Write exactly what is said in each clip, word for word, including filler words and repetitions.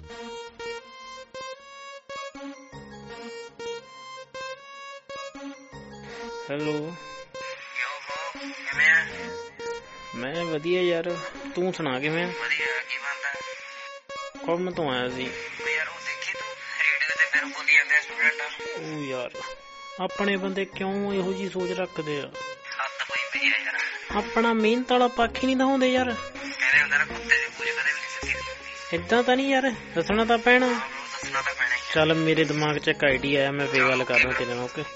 Hello ਮੈਂ ਵਧੀਆ ਯਾਰ, ਤੂੰ ਸੁਣਾ ਕਿਵੇਂ? ਵਧੀਆ। ਕੀ ਬਣਦਾ? ਕੰਮ ਤੋਂ ਆਇਆ ਸੀ ਯਾਰ ਉਹ ਦੇਖੀ ਤੂੰ ਰੇਡੀਓ ਤੇ ਫਿਰ ਬੋਲੀ ਜਾਂਦੇ ਸਟੂਡੈਂਟ। ਉਹ ਯਾਰ ਆਪਣੇ ਬੰਦੇ ਕਿਉਂ ਇਹੋ ਜਿਹੀ ਸੋਚ ਰੱਖਦੇ ਆ? ਹੱਦ ਹੋਈ ਪਈ ਆ ਯਾਰ। ਆਪਣਾ ਮਿਹਨਤ ਵਾਲਾ ਪੱਖ ਹੀ ਨਹੀਂ ਦਿਖਾਉਂਦੇ ਯਾਰ। ਕਹਿੰਦੇ ਹੁੰਦਾ ਨਾ ਕੁੱਤੇ ਦੀ ਪੂਛ ਕਦੇ ਵੀ ਨਹੀਂ ਸਿੱਧੀ ਹੁੰਦੀ। ਏਦਾਂ ਤਾਂ ਨਹੀਂ ਯਾਰ, ਦੱਸਣਾ ਤਾਂ ਪੈਣਾ। ਦੱਸਣਾ ਤਾਂ ਪੈਣਾ ਹੀ। ਚੱਲ ਮੇਰੇ ਦਿਮਾਗ 'ਚ ਇੱਕ ਆਈਡੀਆ ਆਇਆ, ਮੈਂ ਫੇਰ ਗੱਲ ਕਰਦਾ ਤੇਰੇ ਨਾਲ। ਓਕੇ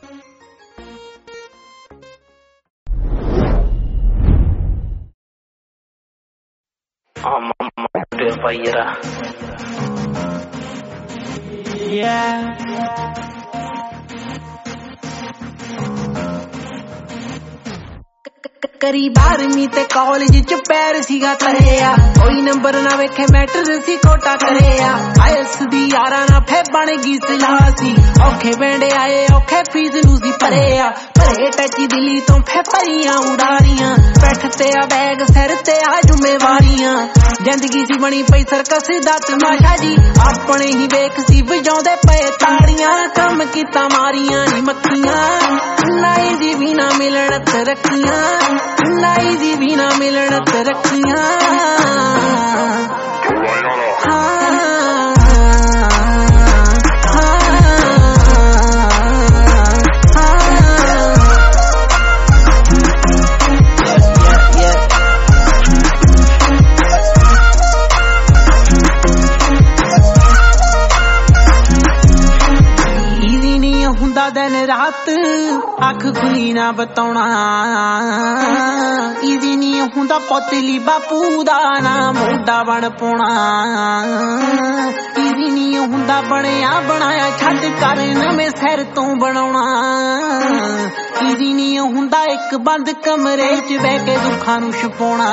ਭਾਈ ਯਾਰ ਕਰੀ ਬਾਰਵੀਂ ਤੇ ਕਾਲਜ ਚ ਪੈਰ ਸੀਗਾ ਕਰਿਆ, ਕੋਈ ਨੰਬਰ ਨਾ ਵੇਖੇ ਮੈਟਰ ਸੀ ਕੋਟਾ ਕਰਿਆ। ਆਇਸ ਦੀ ਯਾਰਾਂ ਨਾ ਫੇ ਬਣ ਗਈ ਸਲਾਹ ਸੀ, ਔਖੇ ਬੈਂਡੇ ਆਏ ਔਖੇ ਫੀਸ ਨੂੰ ਸੀ ਭਰਿਆ। ਭਰੇ ਟੱਚੀ ਦਿੱਲੀ ਤੋਂ ਫੇ ਭਰੀਆਂ ਉਡਾਰੀਆਂ, ਬੈਠ ਤੇ ਆ ਬੈਗ ਸਿਰ ਤੇ ਆ ਜ਼ਿੰਮੇਵਾਰੀਆਂ। ਜ਼ਿੰਦਗੀ ਸੀ ਬਣੀ ਪਈ ਸਰਕਸ ਦਾ ਤਮਾਸ਼ਾ ਜੀ, ਆਪਣੇ ਹੀ ਵੇਖ ਸੀ ਵਜਾਉਂਦੇ ਪਏ ਤਾੜੀਆਂ। ਕੰਮ ਕੀਤਾ ਮਾਰੀਆਂ ਨੀ ਮੱਖੀਆਂ, ਨਾਈ ਦੀ ਵੀ ਨਾ ਮਿਲਣ ਤਰੱਕੀਆਂ, ਨਾਈ ਦੀ ਵੀ ਨਾ ਮਿਲਣ ਤਰੱਕੀਆਂ। ਦਿਨ ਰਾਤ ਅੱਖ ਖੁੱਲੀ ਨਾ ਬਤਾਉਣਾ, ਇਜ਼ੀ ਨੀ ਹੁੰਦਾ ਪੋਤਲੀ ਬਾਪੂ ਦਾ ਨਾ ਮੋਢਾ ਬਣ ਪਾਉਣਾ। ਇਜ਼ੀ ਨੀ ਹੁੰਦਾ ਬਣਿਆ ਬਣਾਇਆ ਛੱਡ ਕਰ ਨਵੇਂ ਸਿਰ ਤੋਂ ਬਣਾਉਣਾ। ਇਜ਼ੀ ਨੀ ਹੁੰਦਾ ਇੱਕ ਬੰਦ ਕਮਰੇ ਚ ਬਹਿ ਕੇ ਦੁੱਖਾਂ ਨੂੰ ਛਪਾਉਣਾ।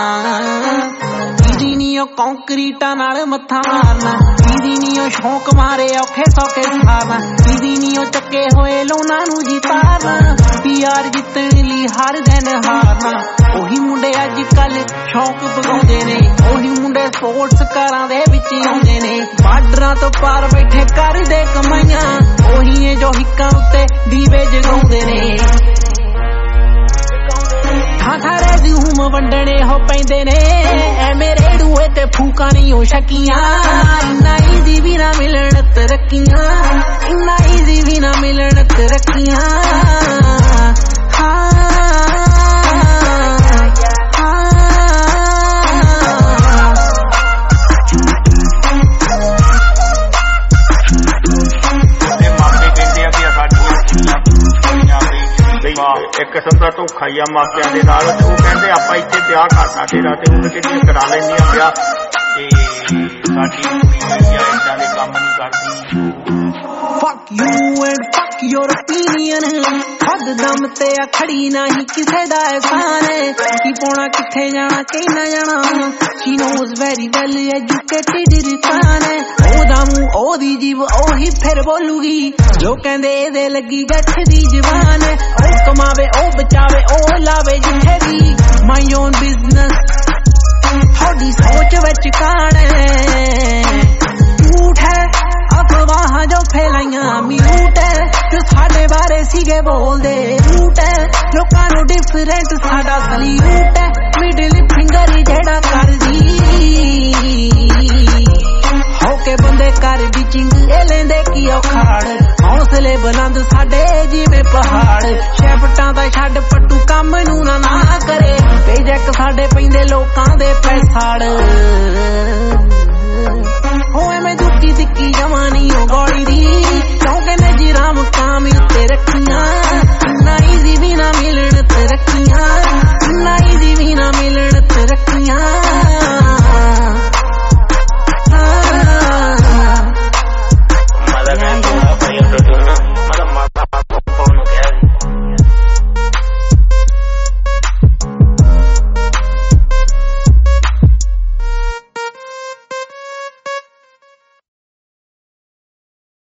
ਇਜ਼ੀ ਨੀ ਉਹ ਕੰਕਰੀਟਾਂ ਨਾਲ ਮੱਥਾ ਮਾਰਨਾ, ਇਜ਼ੀ ਨੀ ਉਹ ਸ਼ੌਂਕ ਮਾਰੇ ਔਖੇ ਸੌਖੇ ਸਾਰਨਾ। ਇਜ਼ੀ ਨੀ ਉਹ ਚੱਕੇ ਹੋਏ ਲੋਨਾਂ ਨੂੰ ਜਿਤਾਰਨਾ, ਪਿਆਰ ਜਿੱਤਣ ਲਈ ਹਰ ਦਿਨ ਹਾਰਨਾ। ਉਹੀ ਮੁੰਡੇ ਅੱਜ ਕੱਲ ਸ਼ੌਂਕ ਪਗਾਉਂਦੇ ਨੇ, ਉਹੀ ਮੁੰਡੇ ਸਪੋਰਟਸ ਕਾਰਾਂ ਦੇ ਵਿੱਚ ਆਉਂਦੇ ਨੇ। ਬਾਰਡਰਾਂ ਤੋਂ ਪਾਰ ਬੈਠੇ ਕਰਦੇ ਕਮਾਈਆਂ, ਉਹੀ ਏ ਜੋ ਹਿੱਕਾਂ ਉੱਤੇ ਦੀਵੇ ਜਗਾਉਂਦੇ ਨੇ। ਥਾਂ ਥਾਂ ਰੈਜ਼ਿਊਮ ਵੰਡਣੇ ਹੋ ਪੈਂਦੇ ਨੇ, ਐ ਮੇਰੇ ਰੂਏ ਤੇ ਫੂਕਾਂ ਨਹੀਂ ਹੋ ਸਕੀਆਂ। ਇੰਨਾ ਈਜ਼ੀ ਵੀ ਨਾ ਮਿਲਣ ਤਰੱਕੀਆਂ, ਇੰਨਾ ਈਜ਼ੀ ਵੀ ਨਾ ਮਿਲਣ ਤਰੱਕੀਆਂ। ਹਾਂ ਇੱਕ ਕਿਸਮ ਦਾ ਧੋਖਾ ਹੀ ਆ ਮਾਪਿਆਂ ਦੇ ਨਾਲ। ਉਹ ਕਹਿੰਦੇ ਆਪਾਂ ਇੱਥੇ ਵਿਆਹ ਕਰਨਾ ਤੇਰਾ, ਤੇ ਉਹ ਕਿਹੜੀਆਂ ਕਰਾ ਲੈਂਦੀਆਂ ਵਿਆਹ, ਤੇ ਸਾਡੀ ਕੁੜੀ ਏਦਾਂ ਦੇ ਕੰਮ ਨਹੀਂ ਕਰਦੀ। Fuck you and fuck your opinion, ਹੱਦ ਦਮ ਤੇ ਆ ਖੜੀ ਨਹੀਂ ਕਿਸੇ ਦਾ ਅਹਿਸਾਨ। ਕੀ ਪਾਉਣਾ ਕਿੱਥੇ ਜਾਣਾ ਕਹਿਣਾ ਜਾਣਾ, she knows very well educated ਰਿਕਾਨ। ਉਹਦਾ ਮੂੰਹ ਉਹਦੀ ਜੀਭ ਉਹੀ ਫਿਰ ਬੋਲੂਗੀ, ਜੋ ਕਹਿੰਦੇ ਇਹਦੇ ਲੱਗੀ ਗੱਠ ਦੀ ਜ਼ਬਾਨ। ਉਹ ਕਮਾਵੇ ਉਹ ਬਚਾਵੇ ਉਹ ਲਾਵੇ ਜਿੱਥੇ ਵੀ, my own business ਤੁਹਾਡੀ ਸੋਚ ਵਿੱਚ ਕਾਣ। ਝੂਠ ਹੈ ਅਫਵਾਹਾਂ ਜੋ ਫੈਲਾਈਆਂ ਮਿਊਟ ਹੈ, ਜੋ ਸਾਡੇ ਬਾਰੇ ਸੀਗੇ ਬੋਲਦੇ ਝੂਠ ਹੈ। ਲੋਕਾਂ ਨੂੰ ਡਿਫਰੈਂਟ ਸਾਡਾ ਸਲੀਊਟ ਹੈ, ਮਿਡਲ ਫਿੰਗਰ ਜਿਹੜਾ ਕਰਦੀ ਹੋ ਕੇ ਬੰਦੇ ਕਰ ਬਿਚਿੰਗ ਇਹ ਲੈਂਦੇ ਕੀ ਔਖਾੜ। ਹੌਸਲੇ ਬੁਲੰਦ ਸਾਡੇ ਜਿਵੇਂ ਪਹਾੜ, ਸ਼ੈਫਟਾਂ ਦਾ ਛੱਡ ਪੱਟੂ ਕੰਮ ਨੂੰ ਨਾ ਨਾ ਕਰੇ। ਬੇਜਕ ਸਾਡੇ ਪੈਂਦੇ ਲੋਕਾਂ ਦੇ ਪੈਸਾੜ, ਹੋ ਐਵੇਂ ਦੁੱਕੀ ਦਿੱਕੀ ਜਵਾਨੀ ਉਹ ਗੋਲੀ